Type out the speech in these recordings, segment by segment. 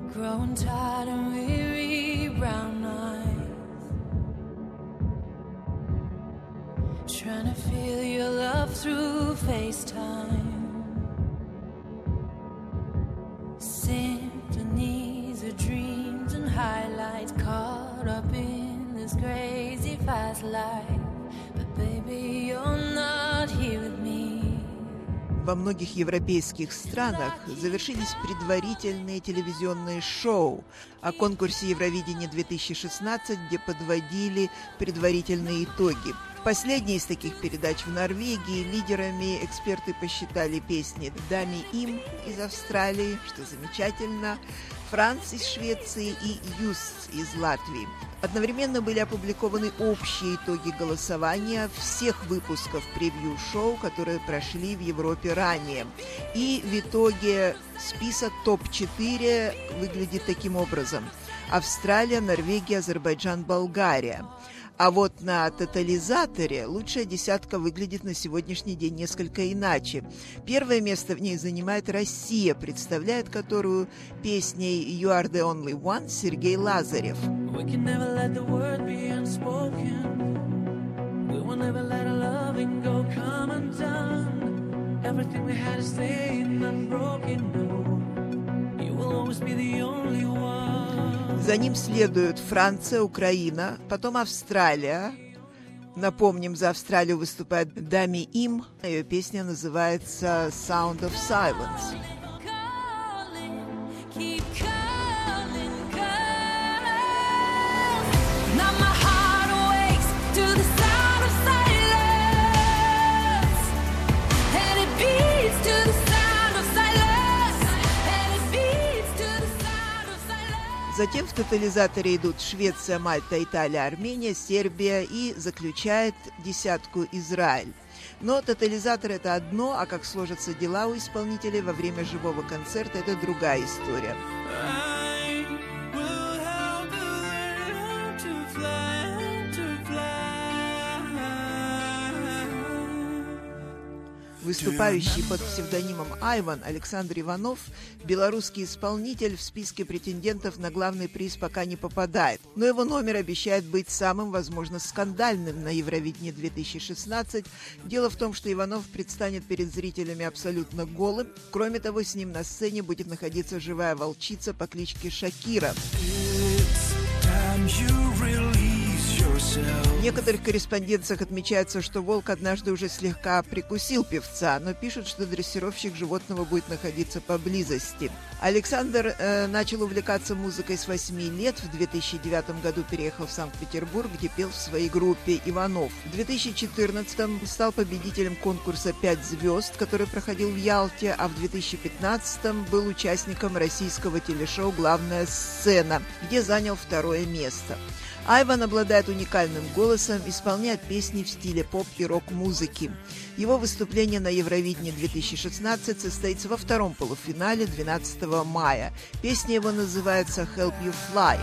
growing tired and weary brown eyes, trying to feel your love through FaceTime. Symphonies of dreams and highlights, caught up in this crazy fast life. But baby, you're not here with me. Во многих европейских странах завершились предварительные телевизионные шоу о конкурсе Евровидения 2016, где подводили предварительные итоги. В последней из таких передач в Норвегии лидерами эксперты посчитали песни «Дами им» из Австралии, что замечательно, «Франц» из Швеции и «Юст» из Латвии. Одновременно были опубликованы общие итоги голосования всех выпусков превью-шоу, которые прошли в Европе ранее. И в итоге список топ-4 выглядит таким образом: Австралия, Норвегия, Азербайджан, Болгария. А вот на тотализаторе лучшая десятка выглядит на сегодняшний день несколько иначе. Первое место в ней занимает Россия, представляет которую песней «You are the only one» Сергей Лазарев. За ним следуют Франция, Украина, потом Австралия. Напомним, за Австралию выступает «Дами им». Ее песня называется «Sound of Silence». Затем в тотализаторе идут Швеция, Мальта, Италия, Армения, Сербия и заключает десятку Израиль. Но тотализатор – это одно, а как сложатся дела у исполнителей во время живого концерта – это другая история. Выступающий под псевдонимом Айван Александр Иванов, белорусский исполнитель, в списке претендентов на главный приз пока не попадает. Но его номер обещает быть самым, возможно, скандальным на Евровидении 2016. Дело в том, что Иванов предстанет перед зрителями абсолютно голым. Кроме того, с ним на сцене будет находиться живая волчица по кличке Шакира. В некоторых корреспонденциях отмечается, что волк однажды уже слегка прикусил певца, но пишут, что дрессировщик животного будет находиться поблизости. Александр начал увлекаться музыкой с 8 лет. В 2009 году переехал в Санкт-Петербург, где пел в своей группе «Иванов». В 2014 стал победителем конкурса «5 звезд», который проходил в Ялте, а в 2015 был участником российского телешоу «Главная сцена», где занял 2-е место. Айван обладает уникальным голосом, исполняет песни в стиле поп и рок-музыки. Его выступление на Евровидении 2016 состоится во 2-м полуфинале 12 мая. Песня его называется «Help You Fly».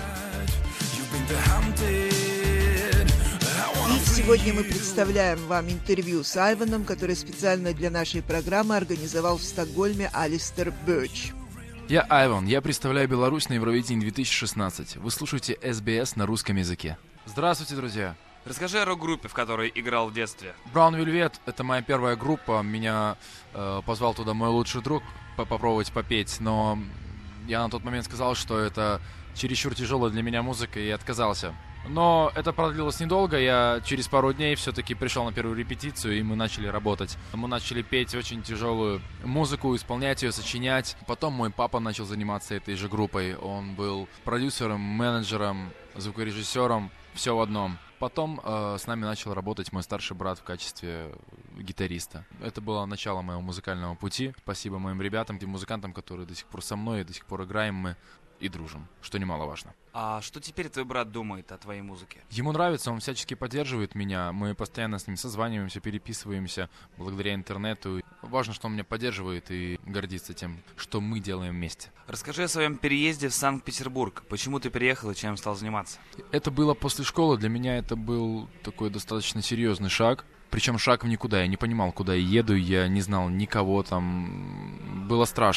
И сегодня мы представляем вам интервью с Айваном, которое специально для нашей программы организовал в Стокгольме Алистер Бёрч. Я Айван, я представляю Беларусь на Евровидении 2016. Вы слушаете СБС на русском языке. Здравствуйте, друзья. Расскажи о рок-группе, в которой играл в детстве. Brown Velvet — это моя первая группа. Меня позвал туда мой лучший друг попробовать попеть, но я на тот момент сказал, что это чересчур тяжелая для меня музыка, и отказался. Но это продлилось недолго, я через пару дней все-таки пришел на первую репетицию, и мы начали работать. Мы начали петь очень тяжелую музыку, исполнять ее, сочинять. Потом мой папа начал заниматься этой же группой. Он был продюсером, менеджером, звукорежиссером, все в одном. Потом с нами начал работать мой старший брат в качестве гитариста. Это было начало моего музыкального пути. Спасибо моим ребятам, тем музыкантам, которые до сих пор со мной, и до сих пор играем мы и дружим, что немаловажно. А что теперь твой брат думает о твоей музыке? Ему нравится, он всячески поддерживает меня. Мы постоянно с ним созваниваемся, переписываемся благодаря интернету. Важно, что он меня поддерживает и гордится тем, что мы делаем вместе. Расскажи о своем переезде в Санкт-Петербург. Почему ты переехал и чем стал заниматься? Это было после школы. Для меня это был такой достаточно серьезный шаг. Причем шаг в никуда. Я не понимал, куда я еду, я не знал никого там. Было страшно.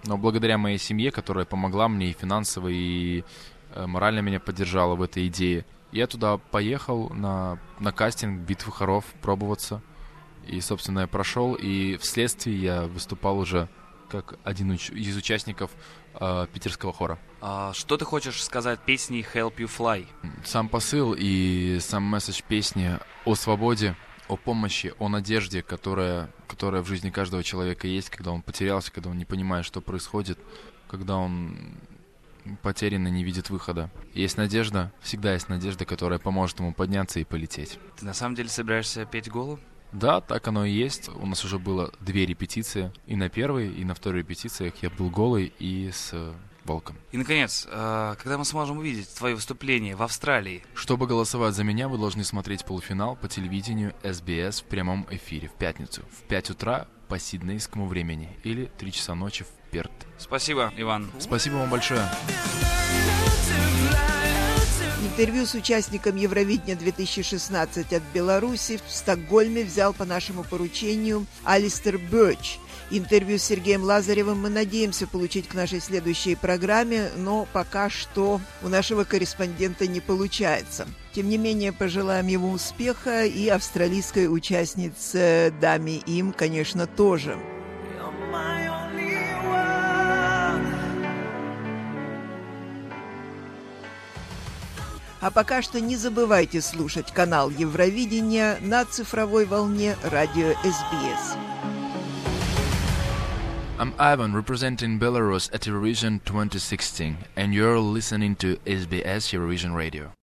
Но благодаря моей семье, которая помогла мне и финансово, и морально меня поддержала в этой идее, я туда поехал на кастинг «Битвы хоров» пробоваться. И, собственно, я прошел, и вследствие я выступал уже как один из участников питерского хора. Что ты хочешь сказать песней «Help You Fly»? Сам посыл и сам месседж песни о свободе, о помощи, о надежде, которая в жизни каждого человека есть, когда он потерялся, когда он не понимает, что происходит, когда он потерян и не видит выхода. Есть надежда, всегда есть надежда, которая поможет ему подняться и полететь. Ты на самом деле собираешься петь голу? Да, так оно и есть. У нас уже было 2 репетиции. И на первой, и на второй репетициях я был голый и с Волком. И, наконец, когда мы сможем увидеть твое выступление в Австралии? Чтобы голосовать за меня, вы должны смотреть полуфинал по телевидению SBS в прямом эфире в пятницу в 5 утра по сиднейскому времени или 3 часа ночи в Перт. Спасибо, Иван. Спасибо вам большое. Интервью с участником Евровидения 2016 от Беларуси в Стокгольме взял по нашему поручению Алистер Бёрч. Интервью с Сергеем Лазаревым мы надеемся получить к нашей следующей программе, но пока что у нашего корреспондента не получается. Тем не менее, пожелаем ему успеха, и австралийской участнице Дами Им, конечно, тоже. А пока что не забывайте слушать канал Евровидения на цифровой волне радио SBS. I'm Ivan, representing Belarus at Eurovision 2016, and you're listening to SBS Eurovision Radio.